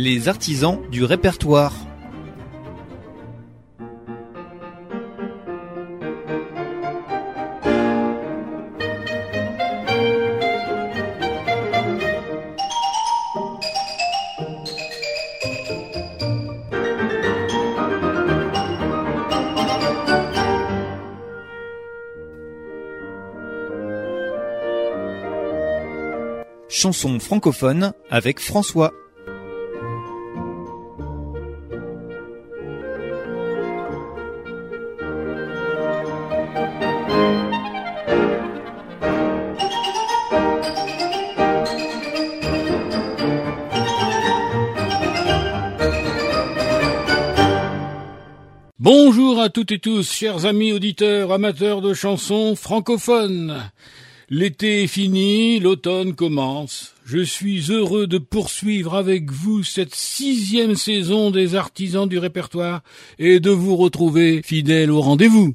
Les artisans du répertoire. Chanson francophone avec François. Bonjour à toutes et tous, chers amis auditeurs, amateurs de chansons francophones. L'été est fini, l'automne commence. Je suis heureux de poursuivre avec vous cette 6e saison des artisans du répertoire et de vous retrouver fidèles au rendez-vous.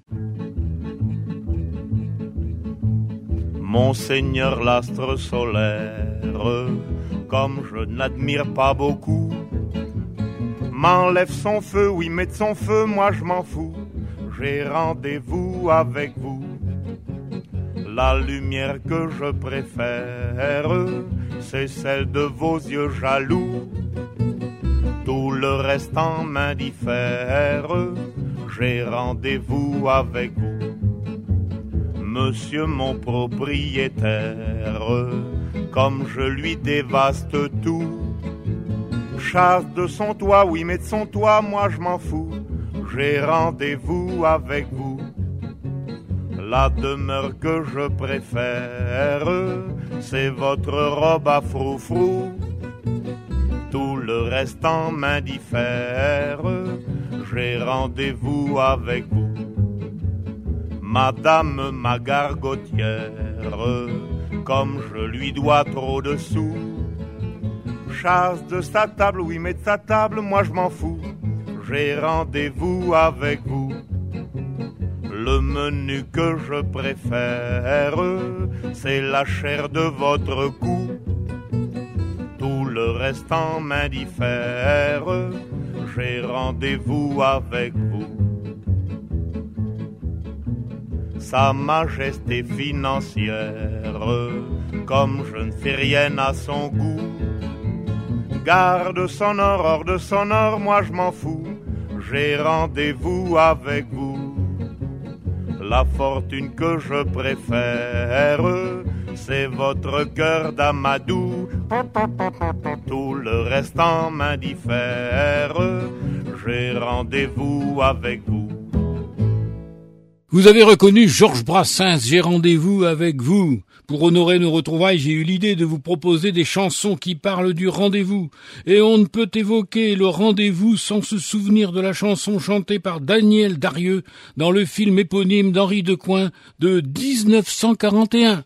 Monseigneur l'astre solaire, comme je n'admire pas beaucoup, m'enlève son feu, oui, met de son feu, moi je m'en fous. J'ai rendez-vous avec vous. La lumière que je préfère, c'est celle de vos yeux jaloux. Tout le reste en m'indiffère, j'ai rendez-vous avec vous. Monsieur mon propriétaire, comme je lui dévaste tout, chasse de son toit, oui, mais de son toit, moi je m'en fous. J'ai rendez-vous avec vous. La demeure que je préfère, c'est votre robe à froufrou. Tout le reste en m'indiffère, j'ai rendez-vous avec vous. Madame ma gargotière, comme je lui dois trop de sous, chasse de sa table, oui, mais de sa table, moi je m'en fous. J'ai rendez-vous avec vous. Le menu que je préfère, c'est la chair de votre cou. Tout le reste en m'indiffère, j'ai rendez-vous avec vous. Sa majesté financière, comme je ne fais rien à son goût, garde son or, hors de son or, moi je m'en fous. J'ai rendez-vous avec vous. La fortune que je préfère, c'est votre cœur d'amadou. Tout le reste en m'indiffère, j'ai rendez-vous avec vous. Vous avez reconnu Georges Brassens, j'ai rendez-vous avec vous. Pour honorer nos retrouvailles, j'ai eu l'idée de vous proposer des chansons qui parlent du rendez-vous. Et on ne peut évoquer le rendez-vous sans se souvenir de la chanson chantée par Daniel Darieux dans le film éponyme d'Henri Decoing de 1941.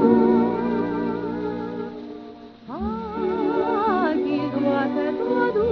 Doit être doux.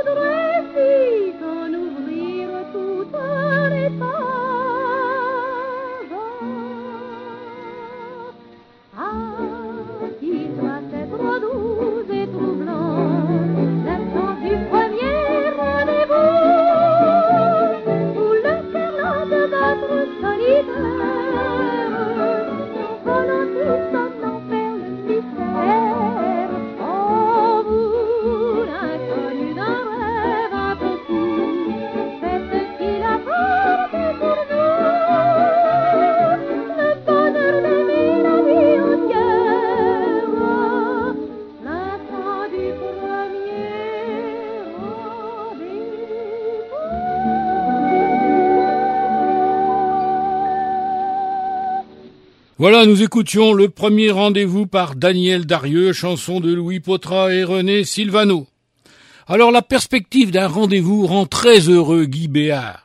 voudrais si t'en ouvrir toutes les pages. Ah, qu'il doit être doux et troublant l'instant du premier rendez-vous, où le cœur lent de battre solitaire, volant tout en enfer le mystère. Oh, vous, l'inconnu d'un rêve un peu fou, faites ce qu'il apporte pour nous, le bonheur d'aimer la vie entière, l'instant du premier rendez-vous. Voilà, nous écoutions Le Premier Rendez-vous par Daniel Darieux, chanson de Louis Potra et René Silvano. Alors la perspective d'un rendez-vous rend très heureux Guy Béard.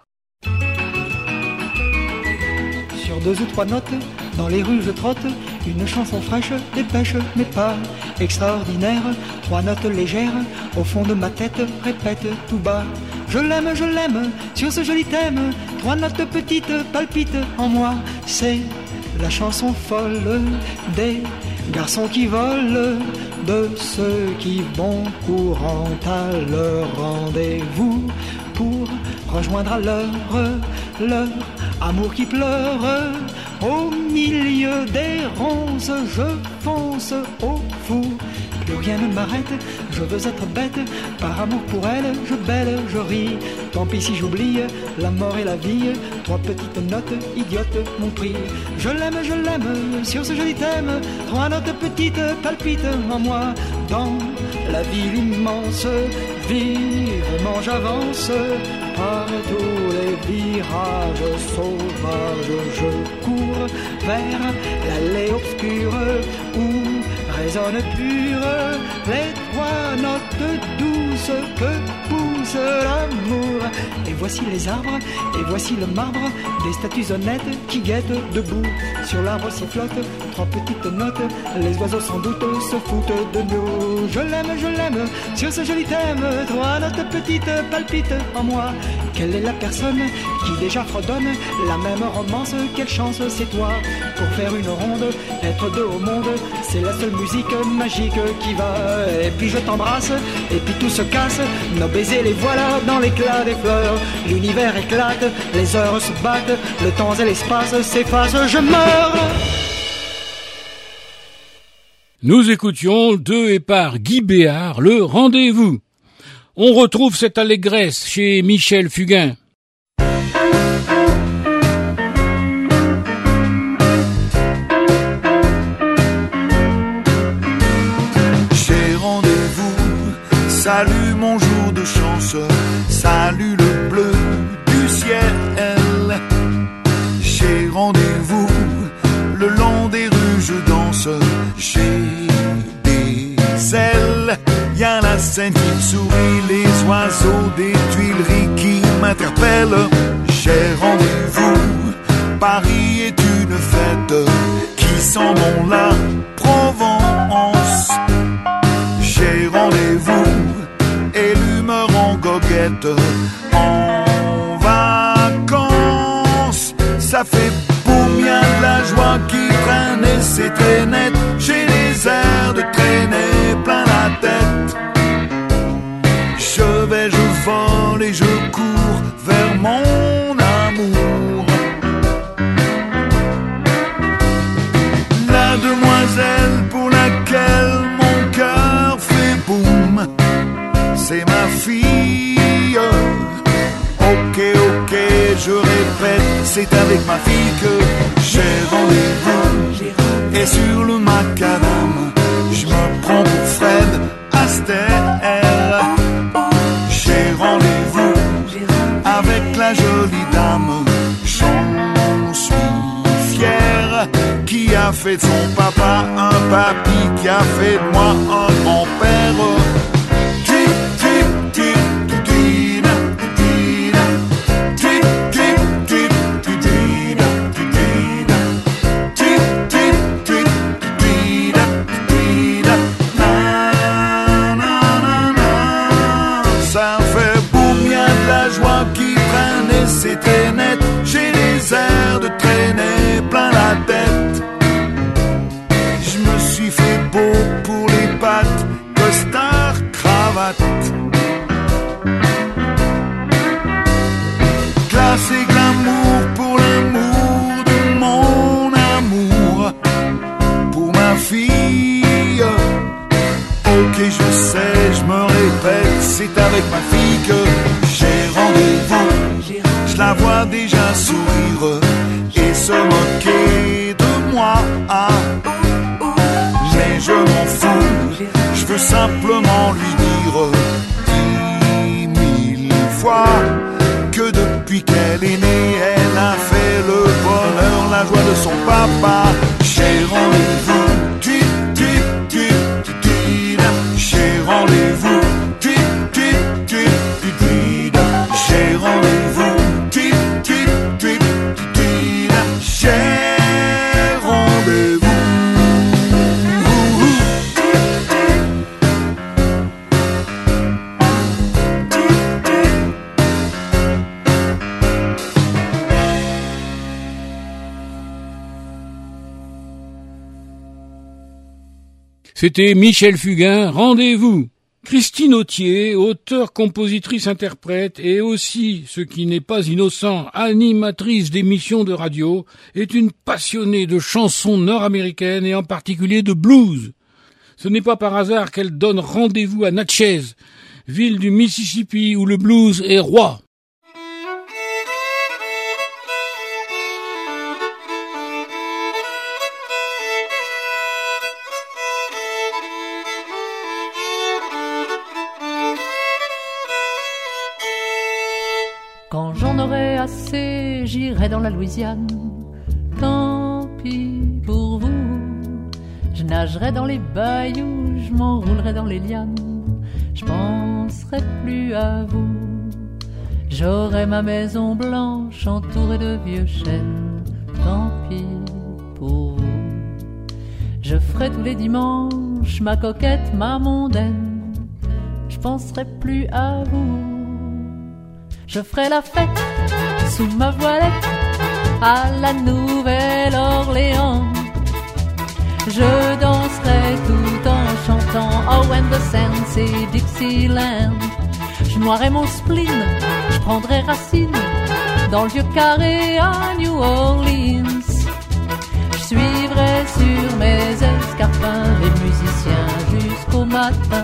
Sur 2 ou 3 notes, dans les rues je trotte, une chanson fraîche, dépêche, mais pas extraordinaire. 3 notes légères, au fond de ma tête, répète tout bas. Je l'aime, sur ce joli thème. 3 notes petites palpitent en moi. C'est la chanson folle des garçons qui volent, de ceux qui vont courant à leur rendez-vous pour rejoindre à leur amour qui pleure. Au milieu des ronces, je fonce au fou. Plus rien ne m'arrête, je veux être bête. Par amour pour elle, je bêle, je ris. Tant pis si j'oublie la mort et la vie. 3 petites notes idiotes m'ont pris. Je l'aime, sur ce joli thème. 3 notes petites palpitent en moi. Dans la ville immense, vivement j'avance. Par tous les virages sauvages, je cours vers l'allée obscure où résonne pure les 3 notes douces que pousse l'amour. Et voici les arbres, et voici le marbre des statues honnêtes qui guettent debout. Sur l'arbre sifflotent 3 petites notes, les oiseaux sans doute se foutent de nous. Je l'aime, sur ce joli thème. 3 notes petites palpitent en moi. Quelle est la personne qui déjà fredonne la même romance? Quelle chance, c'est toi. Pour faire une ronde, être 2 au monde, c'est la seule musique magique qui va. Et puis je t'embrasse, et puis tout se casse. Nos baisers les voilà dans l'éclat des fleurs. L'univers éclate, les heures se battent, le temps et l'espace s'effacent, je meurs. Nous écoutions de et par Guy Béard, Le Rendez-vous. On retrouve cette allégresse chez Michel Fugain. J'ai rendez-vous, salut mon jour de chance, salut le bleu du ciel. J'ai rendez-vous, le long des rues je danse, j'ai des ailes. Y'a la Seine qui me sourit, les oiseaux des Tuileries qui m'interpellent. J'ai rendez-vous, Paris est une fête qui sent bon la Provence. J'ai rendez-vous et l'humeur en goguette, en vacances. Ça fait boum, y'a de la joie qui traîne et c'est très net. J'ai les airs de traîner plein la tête. Je vais, je vole et je cours vers mon amour. La demoiselle pour laquelle mon cœur fait boum, c'est ma fille. Ok, je répète, c'est avec ma fille que j'ai rendez-vous. Et sur le macadam, je me prends pour Fred Astaire. J'ai rendez-vous avec la jolie dame, j'en suis fier. Qui a fait de son papa un papy, qui a fait de moi un grand-père. Ça cravate. Classe et glamour pour l'amour de mon amour, pour ma fille. Ok, je sais, je me répète, c'est avec ma fille que j'ai rendez-vous. Je la vois déjà sourire et se moquer de moi. Mais je m'en fous, je veux simplement lui dire 10 000 fois que depuis qu'elle est née, elle a fait le bonheur, la joie de son papa. J'ai rendez-vous, j'ai rendez-vous, j'ai rendez-vous, j'ai rendez-vous. C'était Michel Fugain, Rendez-vous. Christine Authier, auteure, compositrice, interprète et aussi, ce qui n'est pas innocent, animatrice d'émissions de radio, est une passionnée de chansons nord-américaines et en particulier de blues. Ce n'est pas par hasard qu'elle donne rendez-vous à Natchez, ville du Mississippi où le blues est roi. Quand j'en aurai assez, j'irai dans la Louisiane. Tant pis pour vous. Je nagerai dans les bayous, je m'enroulerai dans les lianes. Je penserai plus à vous. J'aurai ma maison blanche entourée de vieux chênes. Tant pis pour vous. Je ferai tous les dimanches ma coquette, ma mondaine. Je penserai plus à vous. Je ferai la fête sous ma voilette à la Nouvelle-Orléans. Je danserai tout en chantant Oh, when the sand say Dixieland. Je noierai mon spleen, je prendrai racine dans le vieux carré à New Orleans. Je suivrai sur mes escarpins les musiciens jusqu'au matin.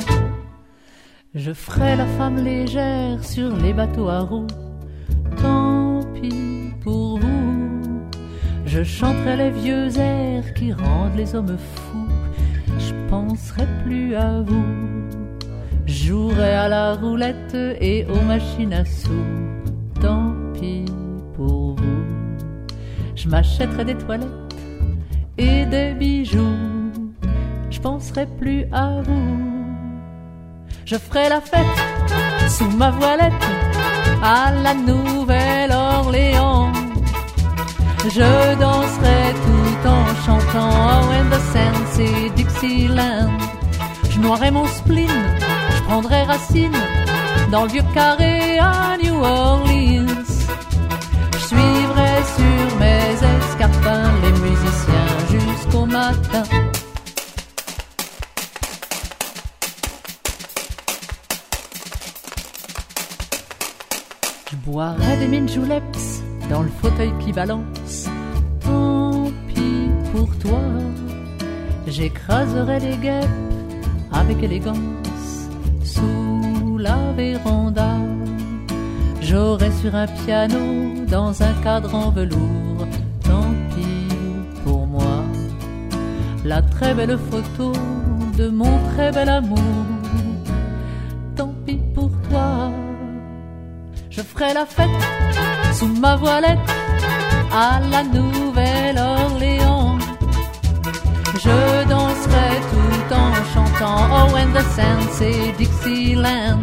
Je ferai la femme légère sur les bateaux à roues. Tant pis pour vous. Je chanterai les vieux airs qui rendent les hommes fous. Je penserai plus à vous. Je jouerai à la roulette et aux machines à sous. Tant pis pour vous. Je m'achèterai des toilettes et des bijoux. Je penserai plus à vous. Je ferai la fête sous ma voilette à la Nouvelle-Orléans. Je danserai tout en chantant Oh, when the sand say Dixieland. Je noierai mon spleen, je prendrai racine dans le vieux carré à New Orleans. Je suivrai sur mes escarpins les musiciens jusqu'au matin. Je boirai des mint juleps dans le fauteuil qui balance. Tant pis pour toi. J'écraserai les guêpes avec élégance sous la véranda. J'aurai sur un piano dans un cadre en velours. Tant pis pour moi. La très belle photo de mon très bel amour. Tant pis pour toi. Je ferai la fête sous ma voilette à la Nouvelle-Orléans. Je danserai tout en chantant Oh, when the sand say Dixieland.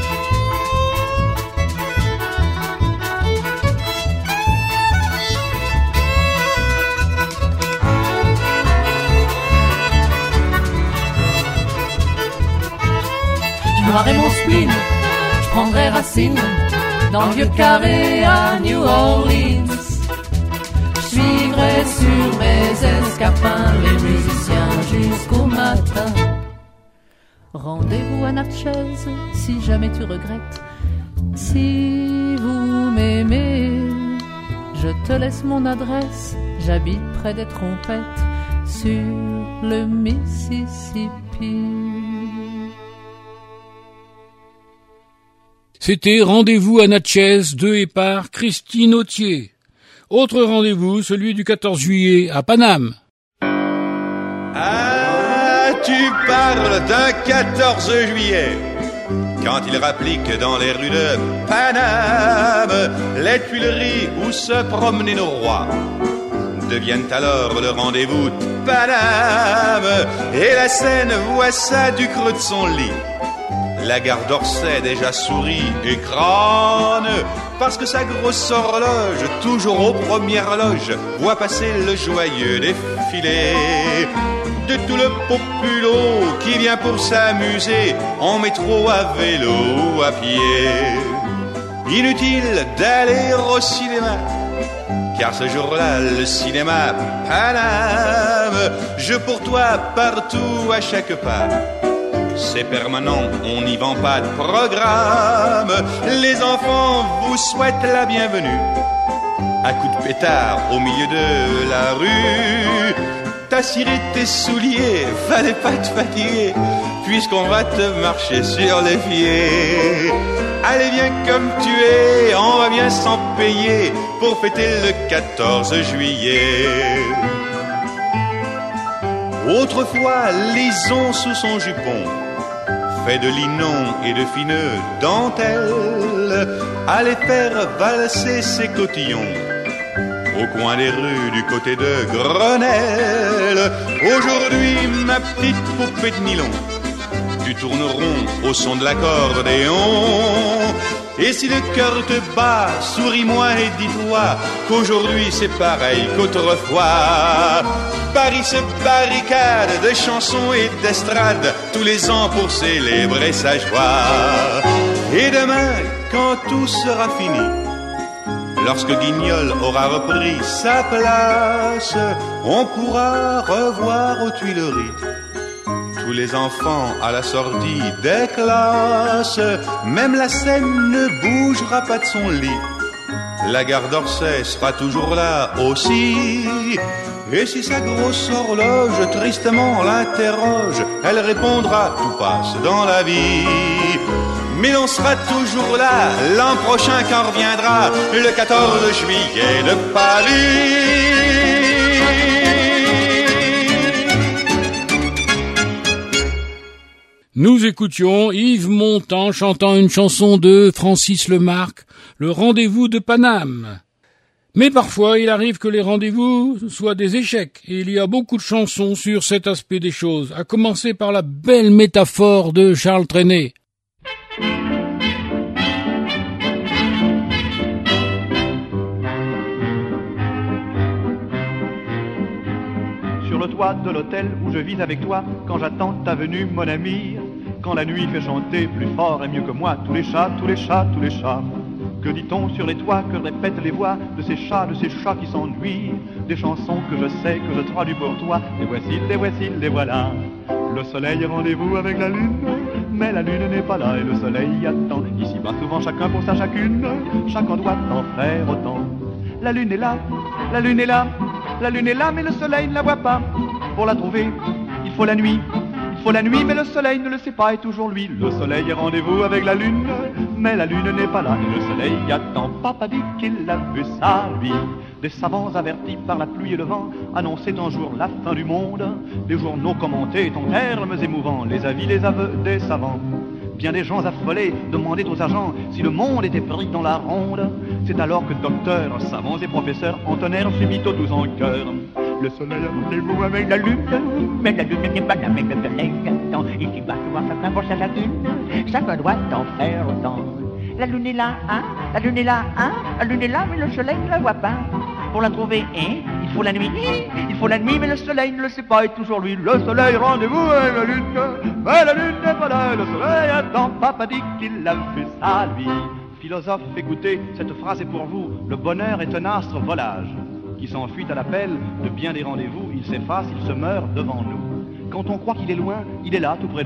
Je noierai mon spleen, je prendrai racine dans le vieux carré à New Orleans. Je suivrai sur mes escarpins les musiciens jusqu'au matin. Rendez-vous à Natchez si jamais tu regrettes. Si vous m'aimez, je te laisse mon adresse. J'habite près des trompettes sur le Mississippi. C'était Rendez-vous à Natchez de et par Christine Autier. Autre rendez-vous, celui du 14 juillet à Paname. Ah, tu parles d'un 14 juillet, quand il rapplique dans les rues de Paname, les Tuileries où se promenaient nos rois deviennent alors le rendez-vous de Paname. Et la Seine voit ça du creux de son lit. La gare d'Orsay déjà sourit et crâne, parce que sa grosse horloge, toujours aux premières loges, voit passer le joyeux défilé de tout le populo qui vient pour s'amuser en métro, à vélo, à pied. Inutile d'aller au cinéma, car ce jour-là, le cinéma Paname, jeu pour toi partout, à chaque pas. C'est permanent, on n'y vend pas de programme. Les enfants vous souhaitent la bienvenue. À coups de pétard au milieu de la rue, t'as ciré tes souliers, fallait pas te fatiguer, puisqu'on va te marcher sur les pieds. Allez, viens comme tu es, on va bien s'en payer pour fêter le 14 juillet. Autrefois, lison sous son jupon, fait de linon et de fine dentelle, allait faire valser ses cotillons au coin des rues du côté de Grenelle. Aujourd'hui, ma petite poupée de nylon, tu tournes rond au son de l'accordéon. Et si le cœur te bat, souris-moi et dis-toi qu'aujourd'hui c'est pareil qu'autrefois. Paris se barricade de chansons et d'estrades tous les ans pour célébrer sa joie. Et demain, quand tout sera fini, lorsque Guignol aura repris sa place, on pourra revoir aux Tuileries tous les enfants à la sortie des classes. Même la Seine ne bougera pas de son lit. La gare d'Orsay sera toujours là aussi. Et si sa grosse horloge tristement l'interroge, elle répondra: tout passe dans la vie. Mais on sera toujours là l'an prochain quand reviendra le 14 juillet de Paris. Nous écoutions Yves Montand chantant une chanson de Francis Lemarque, Le rendez-vous de Paname. Mais parfois, il arrive que les rendez-vous soient des échecs, et il y a beaucoup de chansons sur cet aspect des choses, à commencer par la belle métaphore de Charles Trenet. Sur le toit de l'hôtel où je vis avec toi, quand j'attends ta venue, mon ami, quand la nuit fait chanter plus fort et mieux que moi tous les chats, tous les chats, tous les chats. Que dit-on sur les toits, que répètent les voix de ces chats qui s'ennuient? Des chansons que je sais, que je traduis pour toi, les voici, les voici, les voilà. Le soleil est rendez-vous avec la lune, mais la lune n'est pas là et le soleil attend. Ici-bas souvent chacun pour sa chacune, chacun doit en faire autant. La lune est là, la lune est là, la lune est là, mais le soleil ne la voit pas. Pour la trouver, il faut la nuit. Il faut la nuit, mais le soleil ne le sait pas, et toujours lui. Le soleil est rendez-vous avec la lune, mais la lune n'est pas là, et le soleil attend. Papa dit qu'il a vu ça, lui. Des savants avertis par la pluie et le vent annonçaient un jour la fin du monde. Les journaux commentaient en termes émouvants les avis, les aveux des savants. Bien des gens affolés demandaient aux agents si le monde était pris dans la ronde. C'est alors que docteurs, savants et professeurs entonnèrent subito tous en chœur. Le soleil a rendez-vous avec la lune, mais la lune n'est pas là, mais le soleil attend. Ici va souvent chacun pour sa chacune, chacun doit en faire autant. La lune est là, hein, la lune est là, hein, la lune est là, mais le soleil ne la voit pas. Pour la trouver, hein, il faut la nuit, il faut la nuit, mais le soleil ne le sait pas, et toujours lui. Le soleil rendez-vous avec la lune, mais la lune n'est pas là, et le soleil attend. Papa dit qu'il a fait ça, lui. Philosophe, écoutez, cette phrase est pour vous. Le bonheur est un astre volage qui s'enfuit à l'appel de bien des rendez-vous. Il s'efface, il se meurt devant nous. Quand on croit qu'il est loin, il est là, tout près de nous. Il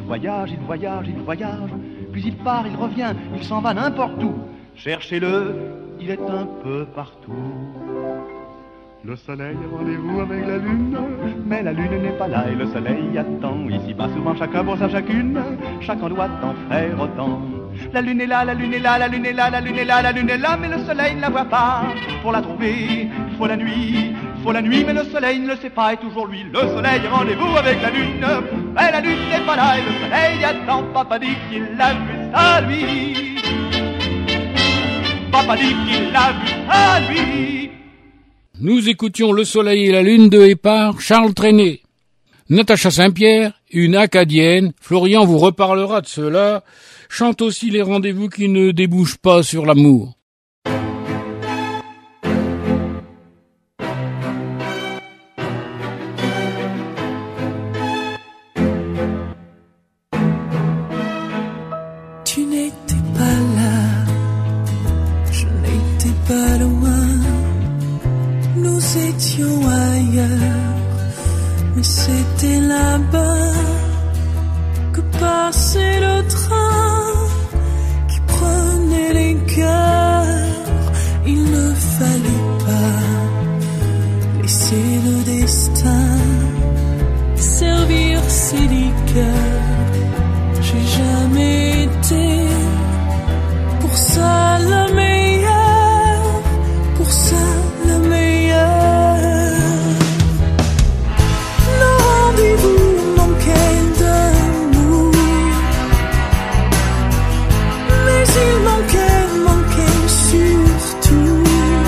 voyage, il voyage, il voyage, puis il part, il revient, il s'en va n'importe où. Cherchez-le, il est un peu partout. Le soleil a rendez-vous avec la lune, mais la lune n'est pas là et le soleil attend. Ici-bas souvent chacun pour sa chacune, chacun doit en faire autant. La lune est là, la lune est là, la lune est là, la lune est là, la lune est là, mais le soleil ne la voit pas. Pour la trouver, il faut la nuit, mais le soleil ne le sait pas et toujours lui. Le soleil a rendez-vous avec la lune, mais la lune n'est pas là et le soleil attend. Papa dit qu'il l'a vu ça lui. Papa dit qu'il l'a vu ça lui. Nous écoutions Le Soleil et la Lune de Hépar, Charles Trenet. Natacha Saint-Pierre, une Acadienne, Florian vous reparlera de cela, chante aussi les rendez-vous qui ne débouchent pas sur l'amour. Tu n'étais pas là, je n'étais pas loin. Nous étions ailleurs, mais c'était là-bas que passait le train qui prenait les cœurs. Il ne fallait pas laisser le destin servir ses liqueurs. J'ai jamais été pour ça la meilleure, pour ça la meilleure. Nos rendez-vous manquaient d'amour, mais ils manquaient surtout.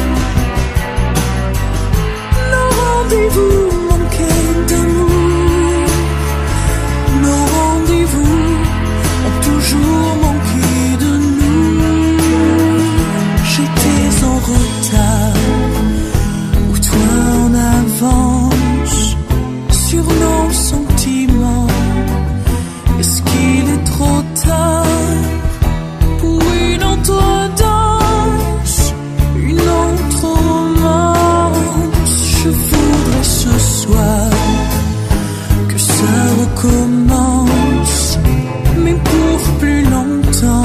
Nos rendez-vous manquaient d'amour, nos rendez-vous ont toujours manqué de nous. J'étais en retard, toi en avance sur nos sentiments. Est-ce qu'il est trop tard pour une autre danse, une autre romance? Je voudrais ce soir que ça recommence, mais pour plus longtemps,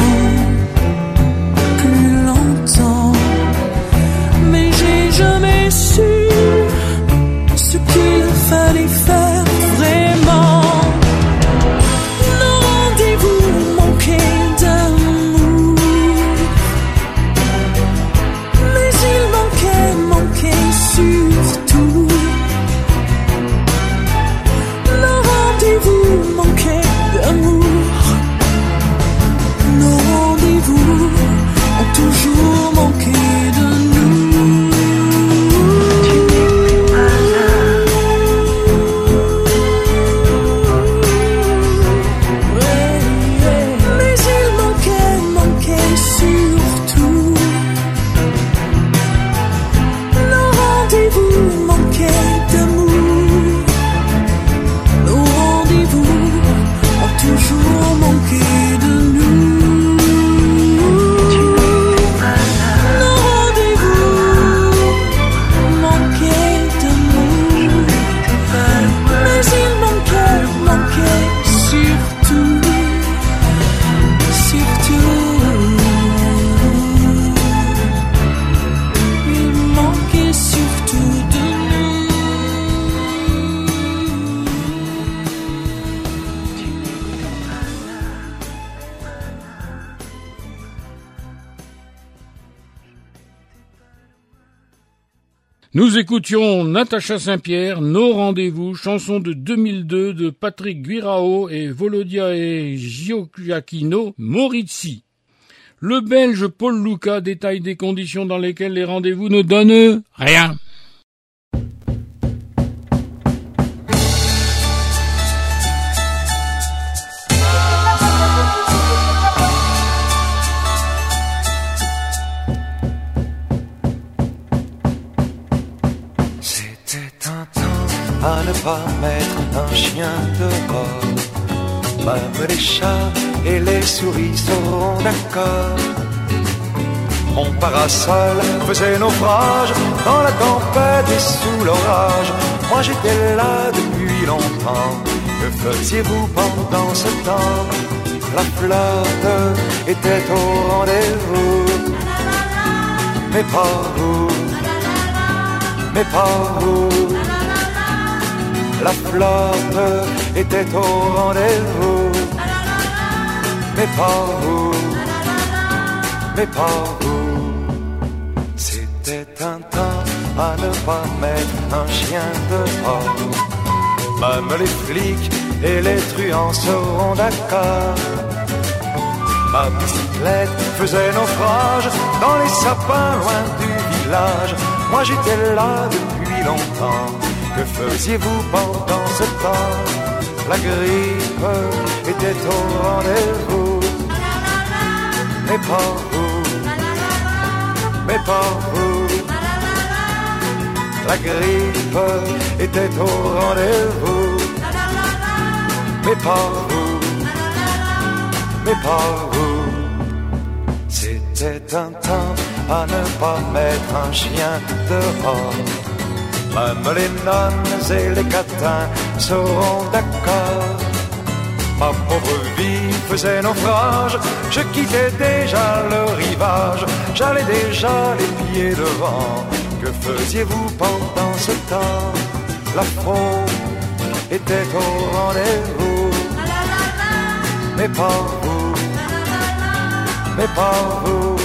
plus longtemps. Mais j'ai jamais su ce qu'il fallait faire vraiment. Nos rendez-vous manquaient d'amour, mais ils manquaient surtout. Nos rendez-vous manquaient d'amour, nos rendez-vous ont toujours manqué de nous. Nous écoutions Natacha Saint-Pierre, Nos rendez-vous, chanson de 2002 de Patrick Guirao et Volodya Giacchino Morizzi. Le Belge Paul Luca détaille des conditions dans lesquelles les rendez-vous ne donnent rien. À ne pas mettre un chien dehors, même les chats et les souris seront d'accord. Mon parasol faisait naufrage dans la tempête et sous l'orage. Moi j'étais là depuis longtemps, Que faisiez-vous pendant ce temps? La flotte était au rendez-vous. Mais pas vous, mais pas vous. La flotte était au rendez-vous. Mais pas vous, mais pas vous. C'était un temps à ne pas mettre un chien dehors. Même les flics et les truands seront d'accord. Ma bicyclette faisait naufrage dans les sapins loin du village. Moi j'étais là depuis longtemps. Que faisiez-vous pendant ce temps? La grippe était au rendez-vous. Mais pas vous, mais pas vous. La grippe était au rendez-vous. Mais pas vous, mais pas vous. C'était un temps à ne pas mettre un chien dehors. Même les nonnes et les catins seront d'accord. Ma pauvre vie faisait naufrage. Je quittais déjà le rivage. J'allais déjà les pieds devant. Que faisiez-vous pendant ce temps? La faune était au rendez-vous. Mais pas vous, mais pas vous.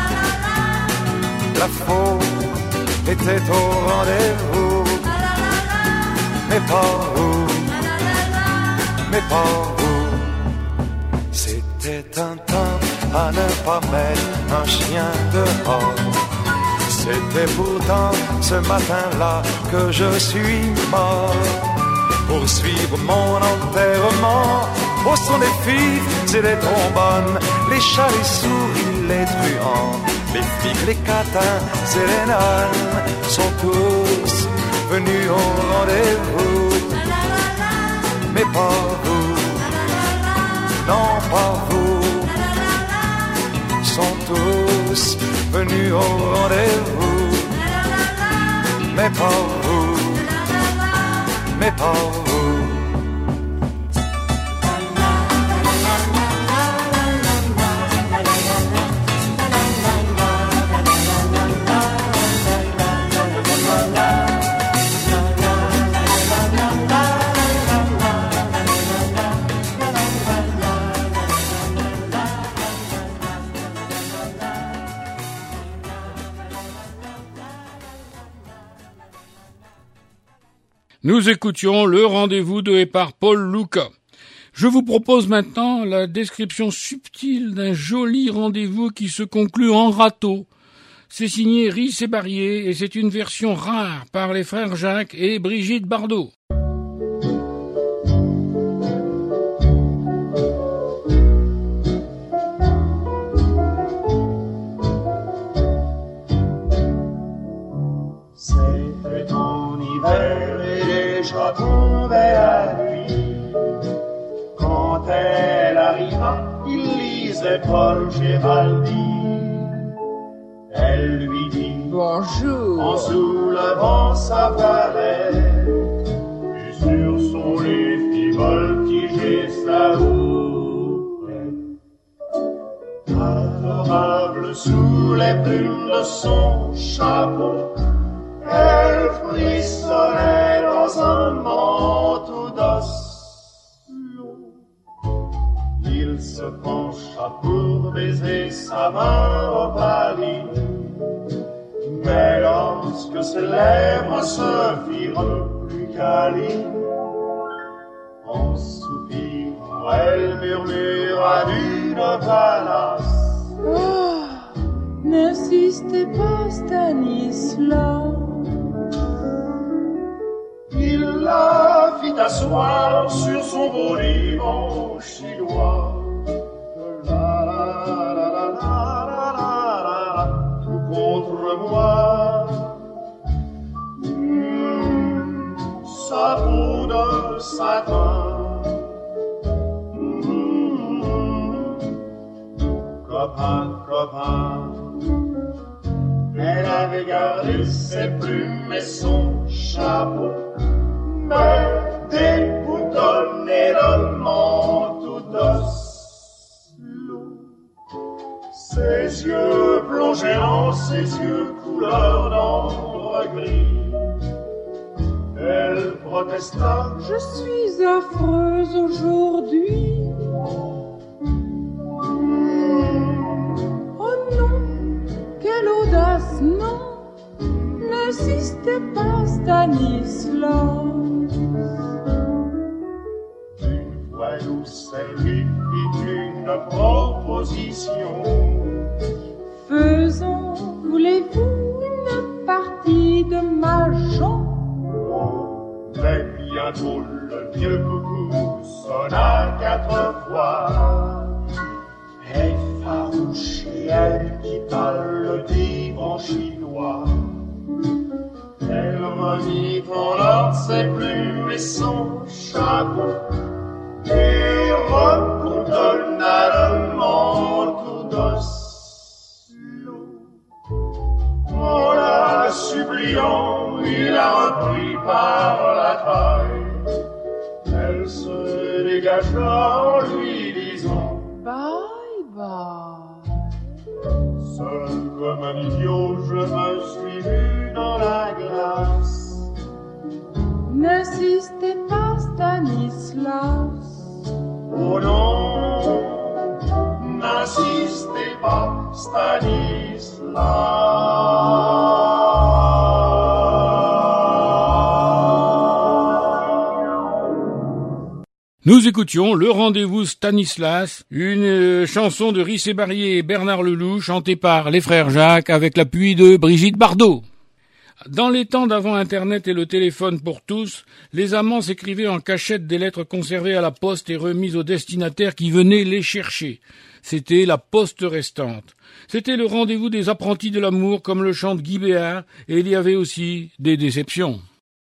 La faune était au rendez-vous. Mais pas vous, mais pas vous. C'était un temps à ne pas mettre un chien dehors. C'était pourtant ce matin-là que je suis mort. Pour suivre mon enterrement, au son des fifs et des trombones, les chats, les souris, les truands, les flics, les catins et les nonnes sont tous venus au rendez-vous. Mais pas vous, non pas vous, sont tous venus au rendez-vous. Mais pas vous, mais pas vous. Nous écoutions le rendez-vous de par Paul Luca. Je vous propose maintenant la description subtile d'un joli rendez-vous qui se conclut en râteau. C'est signé Risse et Barrier et c'est une version rare par les frères Jacques et Brigitte Bardot. C'était en hiver et déjà tombait la nuit. Quand elle arriva, il lisait Paul Géraldi. Elle lui dit bonjour en soulevant sa palette. Et sur son lit fit voltiger sa houppette. Adorable sous les plumes de son chapeau, elle frissonnait dans un manteau d'oslo. Il se pencha pour baiser sa main au palis, mais lorsque ses lèvres se firent plus câlines, en soupirant, elle murmura d'une palace: oh, n'insistez pas, Stanislas. Il la fit asseoir sur son beau divan chinois. Tout contre moi. Sa peau de satin. Copain, copain. Elle avait gardé ses plumes et son chapeau, mais déboutonné Ses yeux plongés en ses yeux couleur d'ambre gris. Elle protesta. Je suis affreuse aujourd'hui. Oh non, quelle audace, non. N'insistez pas, Stanislas. Une voix douce, elle lui fit une proposition. Faisons, voulez-vous, une partie de mahjong? Mais bientôt le vieux coucou sonna 4 fois. Effarouchée, elle quitta le divan chinois. Elle remit en ordre ses plumes et son chapeau et recontonna le manteau d'Oslo. En la suppliant, il la reprit par la taille. Elle se dégagea en lui disant bye bye. Seul comme un idiot, je me suis vu dans la glace. N'insistez pas, Stanislas. Oh non, n'insistez pas, Stanislas. Nous écoutions Le Rendez-vous Stanislas, une chanson de Rissé Barrier et Bernard Lelouch, chantée par les frères Jacques avec l'appui de Brigitte Bardot. Dans les temps d'avant Internet et le téléphone pour tous, les amants s'écrivaient en cachette des lettres conservées à la poste et remises aux destinataires qui venaient les chercher. C'était la poste restante. C'était le rendez-vous des apprentis de l'amour, comme le chante Guy Béard, et il y avait aussi des déceptions.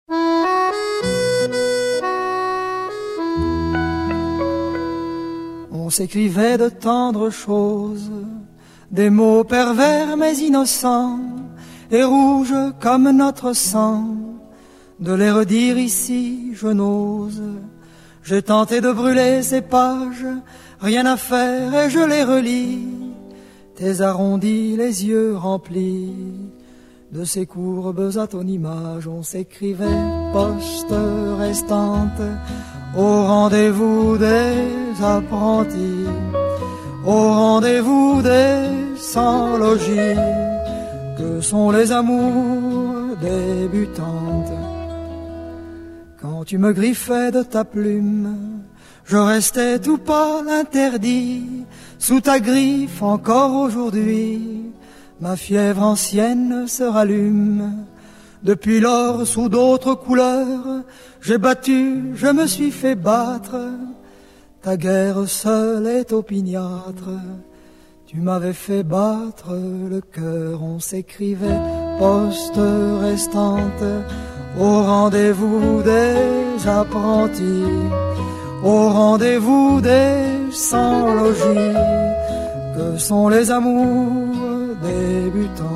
On s'écrivait de tendres choses, des mots pervers mais innocents, et rouges comme notre sang. De les redire ici, je n'ose. J'ai tenté de brûler ces pages, rien à faire et je les relis. Tes arrondis, les yeux remplis de ces courbes à ton image. On s'écrivait poste restante au rendez-vous des apprentis, au rendez-vous des sans-logis, que sont les amours débutantes. Quand tu me griffais de ta plume, je restais tout pâle interdit, sous ta griffe encore aujourd'hui, ma fièvre ancienne se rallume. Depuis lors, sous d'autres couleurs, j'ai battu, je me suis fait battre. Ta guerre seule est opiniâtre. Tu m'avais fait battre le cœur. On s'écrivait poste restante au rendez-vous des apprentis, au rendez-vous des sans-logis, que sont les amours débutantes.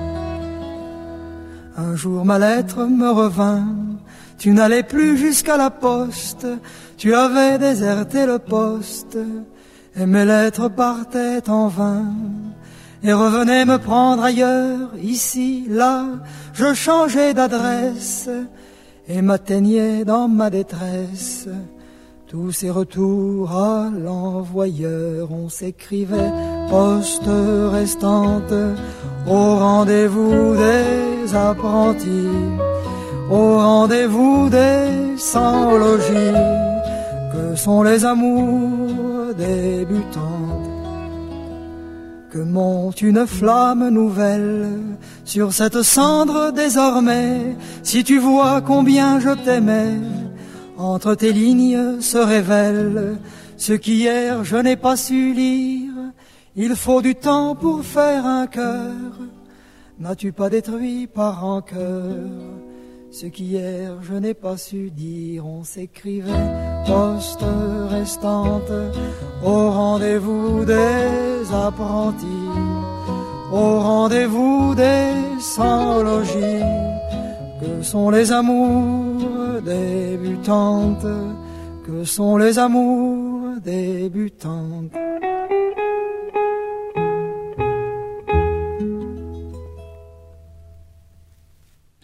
Un jour ma lettre me revint, tu n'allais plus jusqu'à la poste, tu avais déserté le poste, et mes lettres partaient en vain, et revenaient me prendre ailleurs, ici, là, je changeais d'adresse, et m'atteignais dans ma détresse. Tous ces retours à l'envoyeur, on s'écrivait poste restante au rendez-vous des apprentis, au rendez-vous des sans-logis, que sont les amours débutantes. Que monte une flamme nouvelle sur cette cendre désormais, si tu vois combien je t'aimais. Entre tes lignes se révèle ce qu'hier je n'ai pas su lire. Il faut du temps pour faire un cœur. N'as-tu pas détruit par rancœur ce qu'hier je n'ai pas su dire? On s'écrivait poste restante au rendez-vous des apprentis, au rendez-vous des sans-logis, que sont les amours débutantes, que sont les amours débutantes.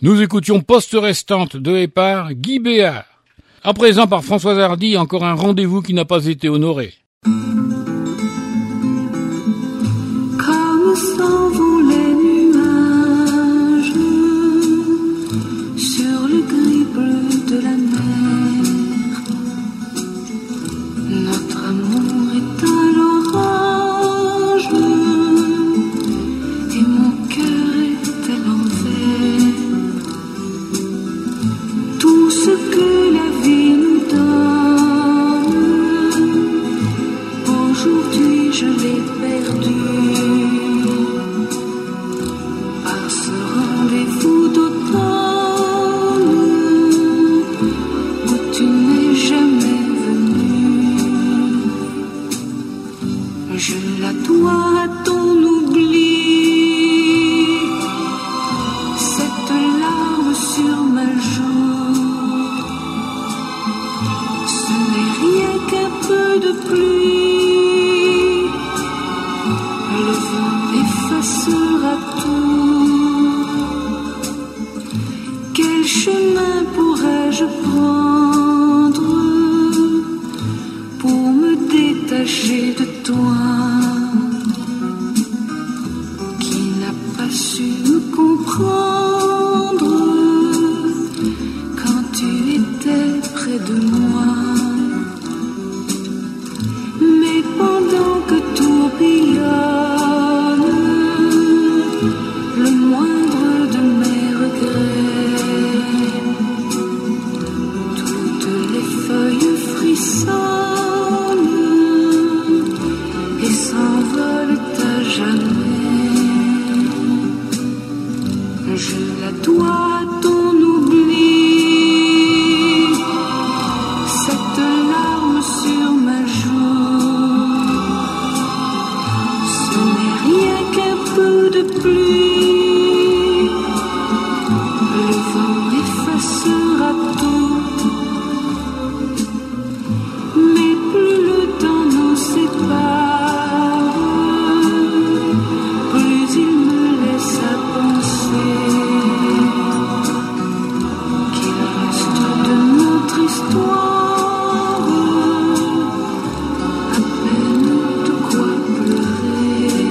Nous écoutions Poste restante de et par Guy Béard. À présent par Françoise Hardy, encore un rendez-vous qui n'a pas été honoré. Comme s'envolent les nuages sur le gris bleu de la mer, notre amour est à l'orage et mon cœur est à l'envers. Tout ce que la vie nous donne, aujourd'hui je l'ai perdu. Par ce rendez-vous d'automne où tu n'es jamais venu, je la dois à ton oubli, cette larme sur ma joue. Ce n'est rien qu'un peu de pluie, le vent effacera tout. Quel chemin pourrais-je prendre pour me détacher de toi, qui n'a pas su me comprendre quand tu étais près de moi. Mais pendant que tourbillonne le moindre de mes regrets, toutes les feuilles frissonnent et s'envolent à jamais. Je la dois à ton oubli, cette larme sur ma joue. Ce n'est rien qu'un peu de pluie, le vent effacera tout. Mais plus le temps nous sépare, plus il me laisse à penser qu'il reste de notre histoire à peine de quoi pleurer.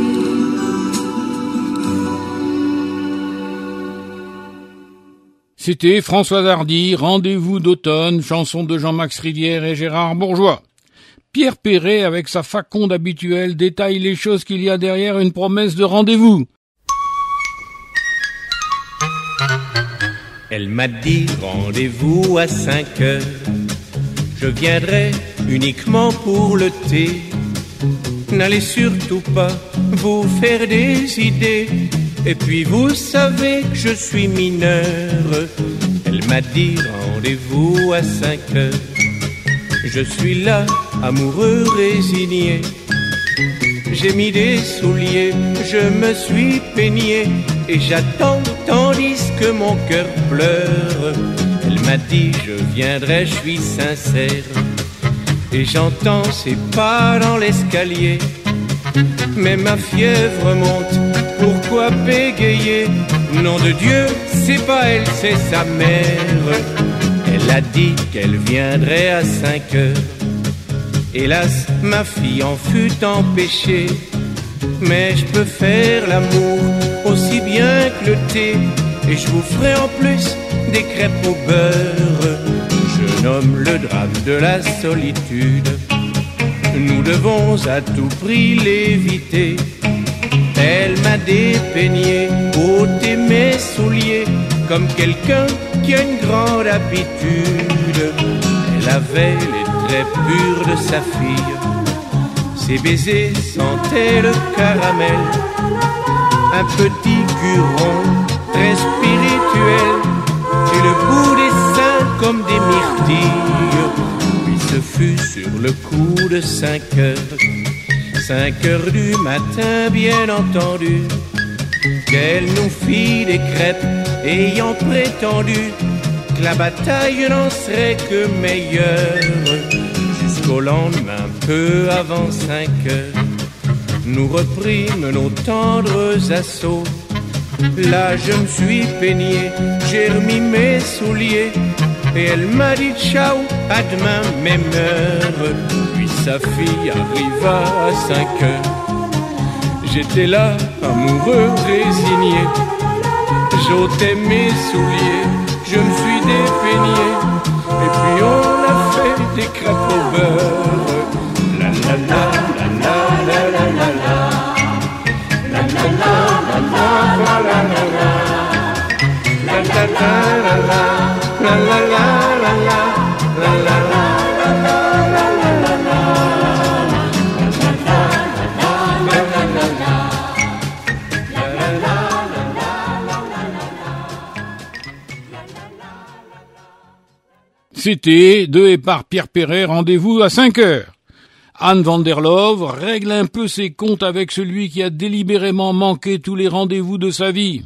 C'était Françoise Hardy, Rendez-vous d'automne, chanson de Jean-Max Rivière et Gérard Bourgeois. Pierre Perret, avec sa faconde habituelle, détaille les choses qu'il y a derrière une promesse de rendez-vous. Elle m'a dit rendez-vous à 5 heures. Je viendrai uniquement pour le thé. N'allez surtout pas vous faire des idées. Et puis vous savez que je suis mineur. Elle m'a dit rendez-vous à 5 heures. Je suis là, amoureux résigné. J'ai mis des souliers, je me suis peigné et j'attends tandis que mon cœur pleure. Elle m'a dit je viendrai, je suis sincère. Et j'entends ses pas dans l'escalier. Mais ma fièvre monte, pourquoi bégayer? Nom de Dieu, c'est pas elle, c'est sa mère. Elle a dit qu'elle viendrait à 5 heures. Hélas, ma fille en fut empêchée. Mais je peux faire l'amour aussi bien que le thé. Et je vous ferai en plus des crêpes au beurre. Je nomme le drame de la solitude. Nous devons à tout prix l'éviter. Elle m'a dépeigné, ôté mes souliers, comme quelqu'un qui a une grande habitude. Elle avait les traits purs de sa fille. Ses baisers sentaient le caramel. Un petit guron très spirituel. Et le bout des seins comme des myrtilles. Puis ce fut sur le coup de 5 heures. 5 heures du matin, bien entendu, qu'elle nous fit des crêpes, ayant prétendu que la bataille n'en serait que meilleure. Jusqu'au lendemain, peu avant 5 heures, nous reprîmes nos tendres assauts. Là je me suis peigné, j'ai remis mes souliers et elle m'a dit ciao, à demain même heure. Puis sa fille arriva à 5 heures. J'étais là, amoureux, résigné. J'ôtais mes souliers, je me suis dépeigné. Et puis on a fait des crêpes au beurre. La la la la la la la la la. La la la la la la la la la. La la la la la la la la la la. La la la la la la la la la. C'était De et par Pierre Perret, rendez-vous à 5 heures. Anne van der Love règle un peu ses comptes avec celui qui a délibérément manqué tous les rendez-vous de sa vie.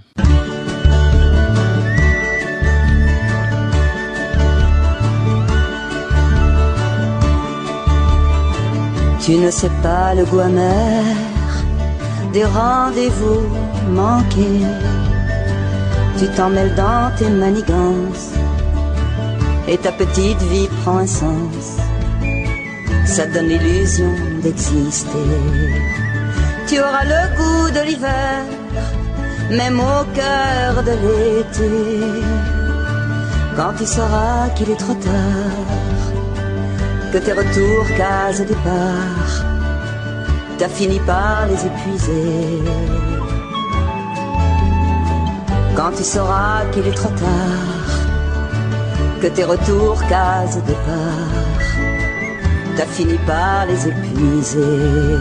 Tu ne sais pas le goût amer des rendez-vous manqués. Tu t'en mêles dans tes manigances et ta petite vie prend un sens. Ça donne l'illusion d'exister. Tu auras le goût de l'hiver, même au cœur de l'été. Quand tu sauras qu'il est trop tard, que tes retours case départ, t'as fini par les épuiser. Quand tu sauras qu'il est trop tard, que tes retours case départ, t'as fini par les épuiser.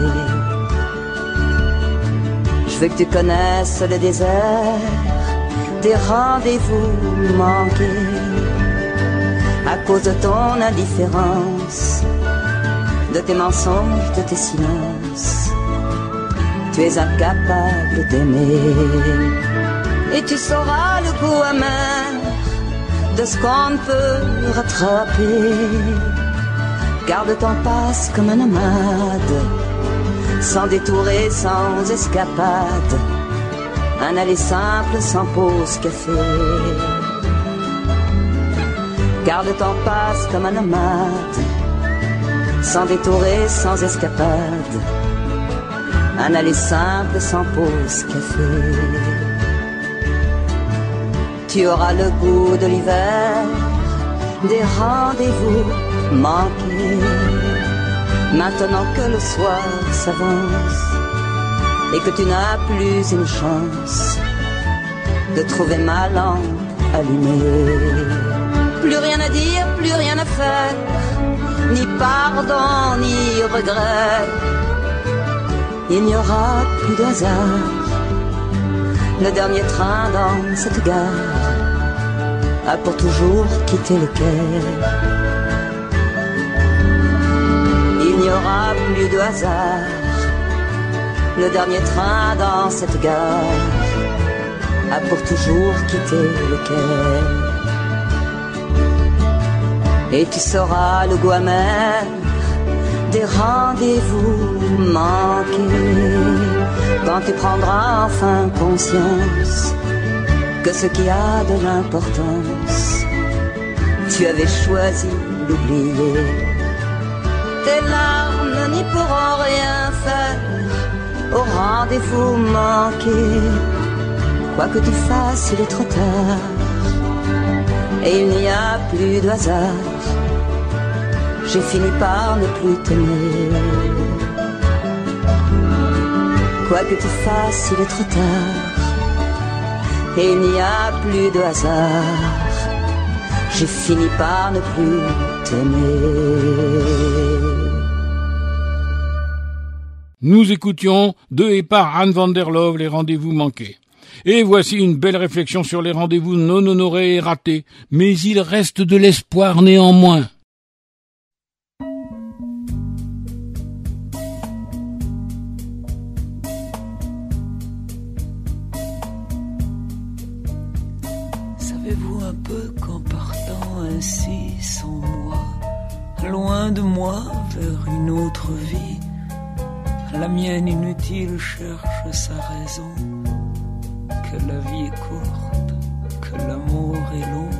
Je veux que tu connaisses le désert des rendez-vous manqués. À cause de ton indifférence, de tes mensonges, de tes silences, tu es incapable d'aimer. Et tu sauras le goût amer de ce qu'on ne peut rattraper. Car le temps passe comme un nomade, sans détour et sans escapade, un aller simple sans pause café. Car le temps passe comme un nomade, sans détour et sans escapade, un aller simple sans pause café. Tu auras le goût de l'hiver, des rendez-vous manqués. Maintenant que le soir s'avance et que tu n'as plus une chance de trouver ma lampe allumée. Plus rien à dire, plus rien à faire, ni pardon, ni regret. Il n'y aura plus de hasard. Le dernier train dans cette gare a pour toujours quitté le quai. Il n'y aura plus de hasard. Le dernier train dans cette gare a pour toujours quitté le quai. Et tu sauras le goût amer des rendez-vous manqués quand tu prendras enfin conscience que ce qui a de l'importance, tu avais choisi d'oublier. Tes larmes n'y pourront rien faire au rendez-vous manqué. Quoi que tu fasses, il est trop tard et il n'y a plus de hasard. J'ai fini par ne plus t'aimer. Quoi que tu fasses, il est trop tard et il n'y a plus de hasard. J'ai fini par ne plus t'aimer. Nous écoutions De et par Anne van der Love, les rendez-vous manqués. Et voici une belle réflexion sur les rendez-vous non honorés et ratés, mais il reste de l'espoir néanmoins. Savez-vous un peu qu'en partant ainsi sans moi, loin de moi vers une autre vie, la mienne inutile cherche sa raison que la vie est courte, que l'amour est long.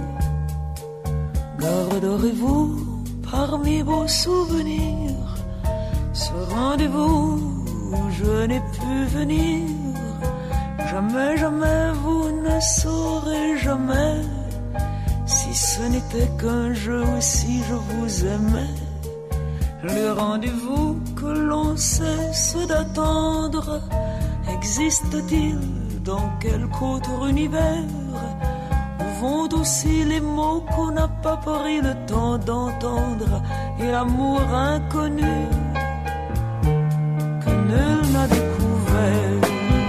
Garderez-vous parmi vos souvenirs ce rendez-vous où je n'ai pu venir. Jamais, jamais vous ne saurez jamais si ce n'était qu'un jeu ou si je vous aimais. Le rendez-vous que l'on cesse d'attendre existe-t-il dans quelque autre univers? Où vont aussi les mots qu'on n'a pas pris le temps d'entendre et l'amour inconnu que nul n'a découvert?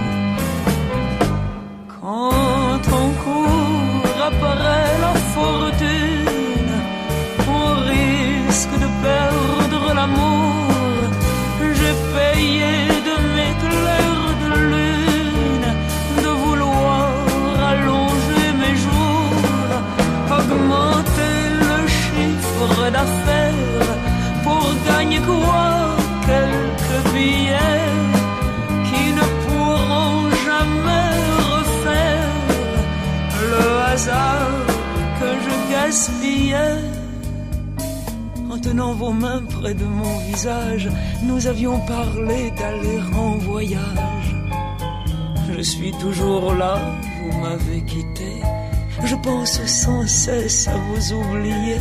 Quand on court après la fortune, on risque de perdre l'amour. J'ai payé de mes clairs de lune de vouloir allonger mes jours, augmenter le chiffre d'affaires pour gagner quoi? Quelques billets qui ne pourront jamais refaire le hasard que je gaspillais. En tenant vos mains près de mon visage, nous avions parlé d'aller en voyage. Je suis toujours là, vous m'avez quitté. Je pense sans cesse à vous oublier.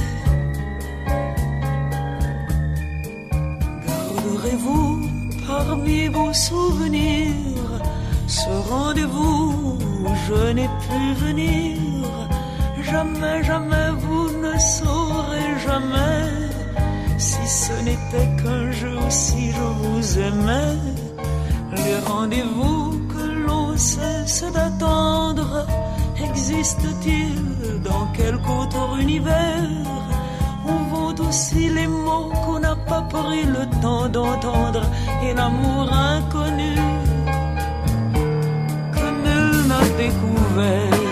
Garderez-vous parmi vos souvenirs ce rendez-vous où je n'ai pu venir. Jamais, jamais vous ne saurez jamais si ce n'était qu'un jeu ou si je vous aimais. Les rendez-vous que l'on cesse d'attendre existent-ils dans quelque autre univers? Où vont aussi les mots qu'on n'a pas pris le temps d'entendre et l'amour inconnu que nul n'a découvert?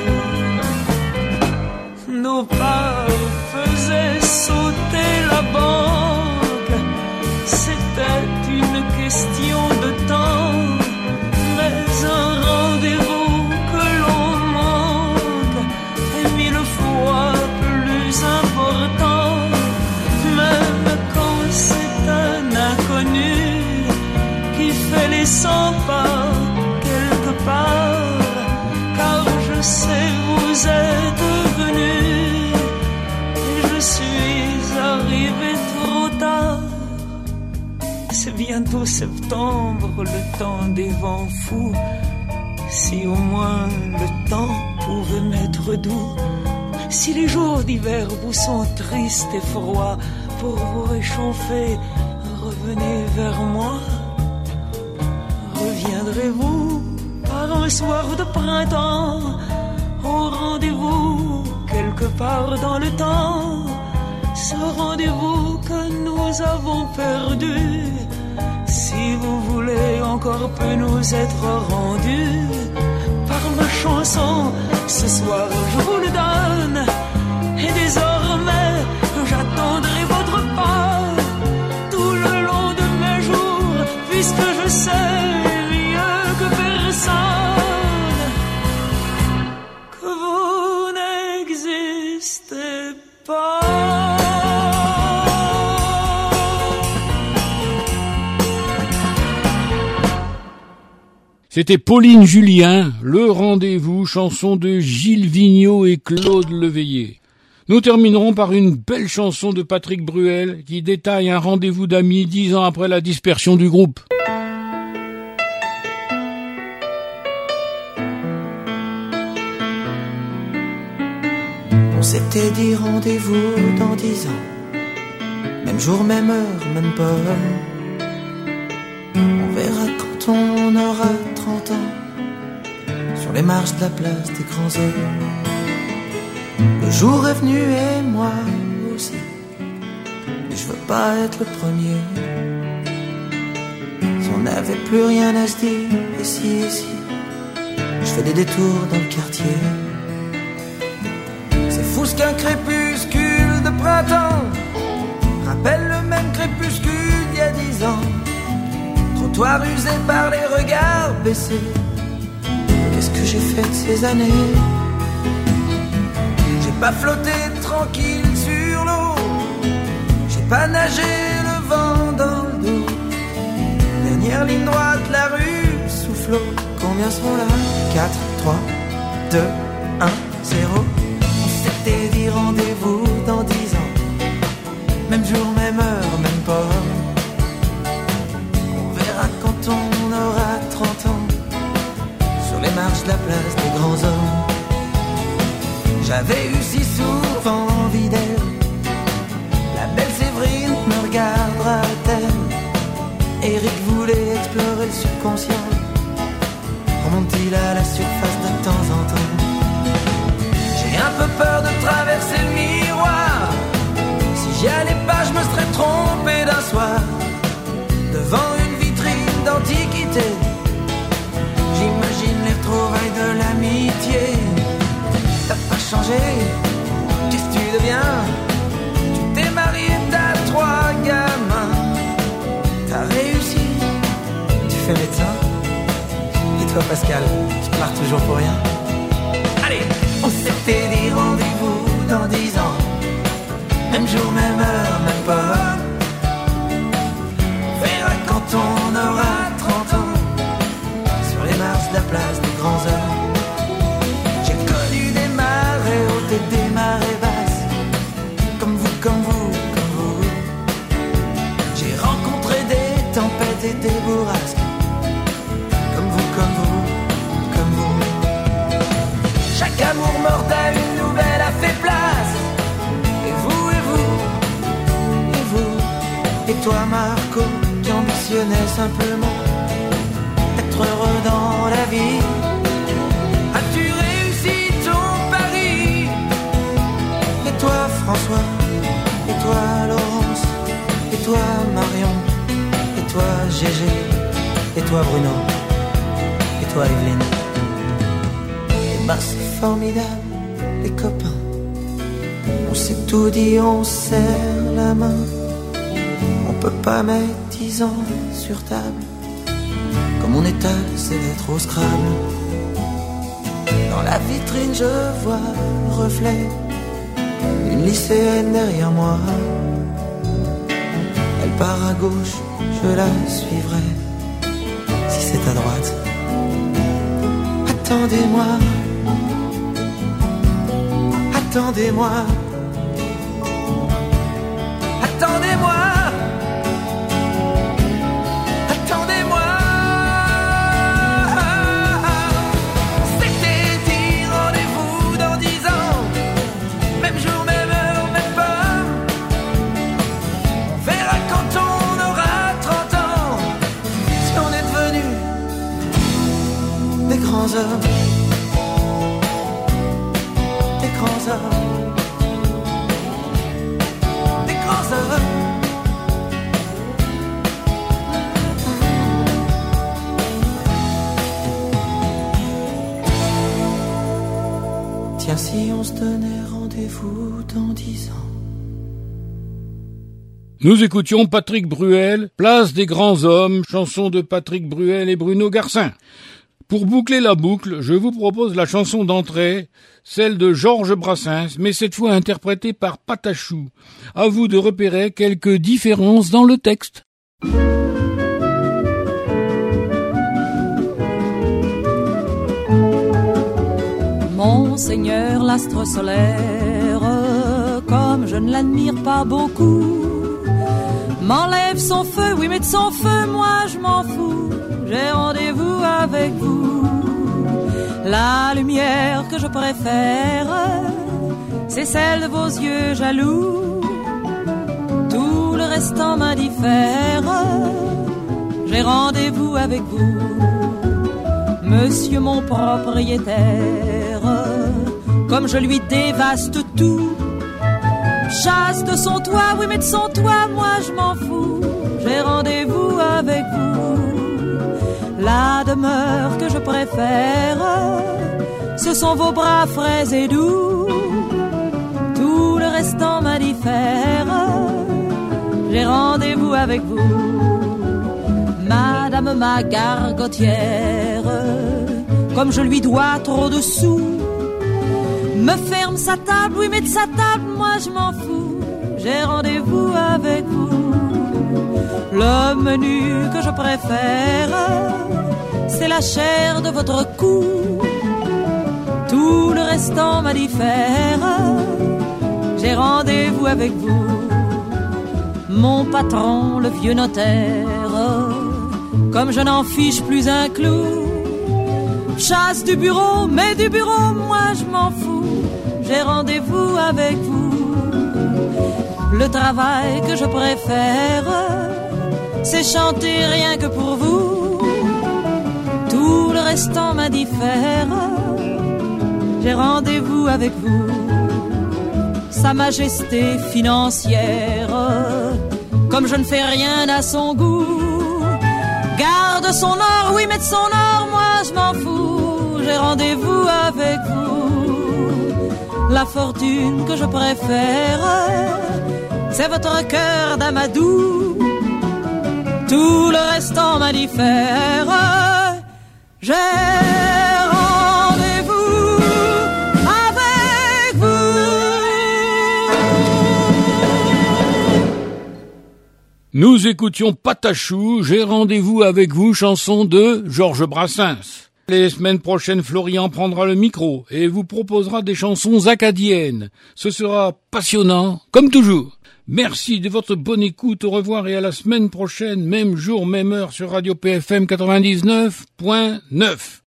Nos pas faisaient sauter la banque, c'était une question de temps, mais un rendez-vous que l'on manque est mille fois plus important. Même quand c'est un inconnu qui fait les 100 pas quelque part, car je sais vous êtes venu. Je suis arrivé trop tard. C'est bientôt septembre, le temps des vents fous. Si au moins le temps pouvait m'être doux. Si les jours d'hiver vous sont tristes et froids, pour vous réchauffer, revenez vers moi. Reviendrez-vous par un soir de printemps au rendez-vous quelque part dans le temps, ce rendez-vous que nous avons perdu, si vous voulez encore peut nous être rendu par ma chanson. Ce soir je vous le donne et désormais j'attendrai votre pas tout le long de mes jours, puisque je sais mieux que personne que vous n'existez pas. C'était Pauline Julien, Le Rendez-vous, chanson de Gilles Vigneault et Claude Leveillé. Nous terminerons par une belle chanson de Patrick Bruel qui détaille un rendez-vous d'amis 10 ans après la dispersion du groupe. On s'était dit rendez-vous dans 10 ans, même jour, même heure, même pas. On verra quand on aura 30 ans, sur les marches de la place des grands hommes. Le jour est venu et moi aussi, et je veux pas être le premier. Si on n'avait plus rien à se dire, ici, je fais des détours dans le quartier. C'est fou ce qu'un crépuscule de printemps rappelle le même crépuscule d'il y a 10 ans. Trottoir usé par les regards baissés, qu'est-ce que j'ai fait de ces années? J'ai pas flotté tranquille sur l'eau, j'ai pas nagé le vent dans le dos. Dernière ligne droite, la rue soufflot. Combien seront là? 4, 3, 2, 1, 0. On s'était dit rendez-vous dans 10 ans. Même jour, même heure, même port. On verra quand on aura 30 ans, sur les marches de la place des grands hommes. J'avais eu si souvent envie d'elle. La belle Séverine me regardera-t-elle? Eric voulait explorer le subconscient. Remonte-t-il à la surface de temps en temps? J'ai un peu peur de traverser le miroir. Si j'y allais pas, je me serais trompé d'un soir. Devant une vitrine d'antiquité, j'imagine les retrouvailles de l'amitié. T'as pas changé, qu'est-ce que tu deviens? Tu t'es marié, t'as 3 gamins. T'as réussi, tu fais médecin. Et toi Pascal, tu pars toujours pour rien. Allez, on s'était dit rendez-vous dans 10 ans. Même jour, même heure, même pas. On verra quand on aura 30 ans, sur les marches de la place des grands hommes. J'ai connu des marées hautes et des marées basses, comme vous, comme vous, comme vous. J'ai rencontré des tempêtes et des bourrasques, comme vous, comme vous, comme vous. Chaque amour mort à une nouvelle a fait place. Et vous, et vous, et vous. Et toi Marco, qui ambitionnais simplement être heureux dans la vie, as-tu réussi ton pari? Et toi François, et toi Laurence, et toi Marion, et toi Gégé, et toi Bruno, et toi Evelyne. Et ben c'est formidable, les copains. On s'est tout dit, on serre la main. On peut pas mettre 10 ans sur table. Comme mon état, c'est d'être au Scrabble. Dans la vitrine, je vois le reflet d'une lycéenne derrière moi. Elle part à gauche, je la suivrai. Si c'est à droite, attendez-moi. Attendez-moi. Attendez-moi. Attendez-moi. C'était dit rendez-vous dans 10 ans. Même jour, même heure, même pas. On verra quand on aura 30 ans, si on est devenus des grands hommes. Des grands hommes. Des grands hommes. Tiens, si on se donnait rendez-vous dans 10 ans. Nous écoutions Patrick Bruel, Place des grands hommes, chanson de Patrick Bruel et Bruno Garcin. Pour boucler la boucle, je vous propose la chanson d'entrée, celle de Georges Brassens, mais cette fois interprétée par Patachou. À vous de repérer quelques différences dans le texte. Monseigneur l'astre solaire, comme je ne l'admire pas beaucoup, m'enlève son feu, oui mais de son feu moi je m'en fous. J'ai rendez-vous avec vous. La lumière que je préfère, c'est celle de vos yeux jaloux. Tout le restant m'indiffère. J'ai rendez-vous avec vous. Monsieur mon propriétaire, comme je lui dévaste tout, chasse de son toit, oui mais de son toit moi je m'en fous. J'ai rendez-vous avec vous. La demeure que je préfère, ce sont vos bras frais et doux. Tout le restant m'indiffère. J'ai rendez-vous avec vous. Madame ma gargotière, comme je lui dois trop de sous. Me ferme sa table, oui mais de sa table moi je m'en fous. J'ai rendez-vous avec vous. Le menu que je préfère, c'est la chair de votre cou. Tout le restant m'a diffère. J'ai rendez-vous avec vous. Mon patron, le vieux notaire, comme je n'en fiche plus un clou, chasse du bureau, mais du bureau, moi je m'en fous. J'ai rendez-vous avec vous. Le travail que je préfère, c'est chanter rien que pour vous. Tout le restant m'indiffère. J'ai rendez-vous avec vous. Sa majesté financière, comme je ne fais rien à son goût, garde son or, oui mais de son or, moi je m'en fous. J'ai rendez-vous avec vous. La fortune que je préfère, c'est votre cœur d'amadou. Tout le restant m'indiffère. J'ai rendez-vous avec vous. Nous écoutions Patachou, j'ai rendez-vous avec vous, chanson de Georges Brassens. Les semaines prochaines, Florian prendra le micro et vous proposera des chansons acadiennes. Ce sera passionnant, comme toujours. Merci de votre bonne écoute, au revoir et à la semaine prochaine, même jour, même heure sur Radio PFM 99.9.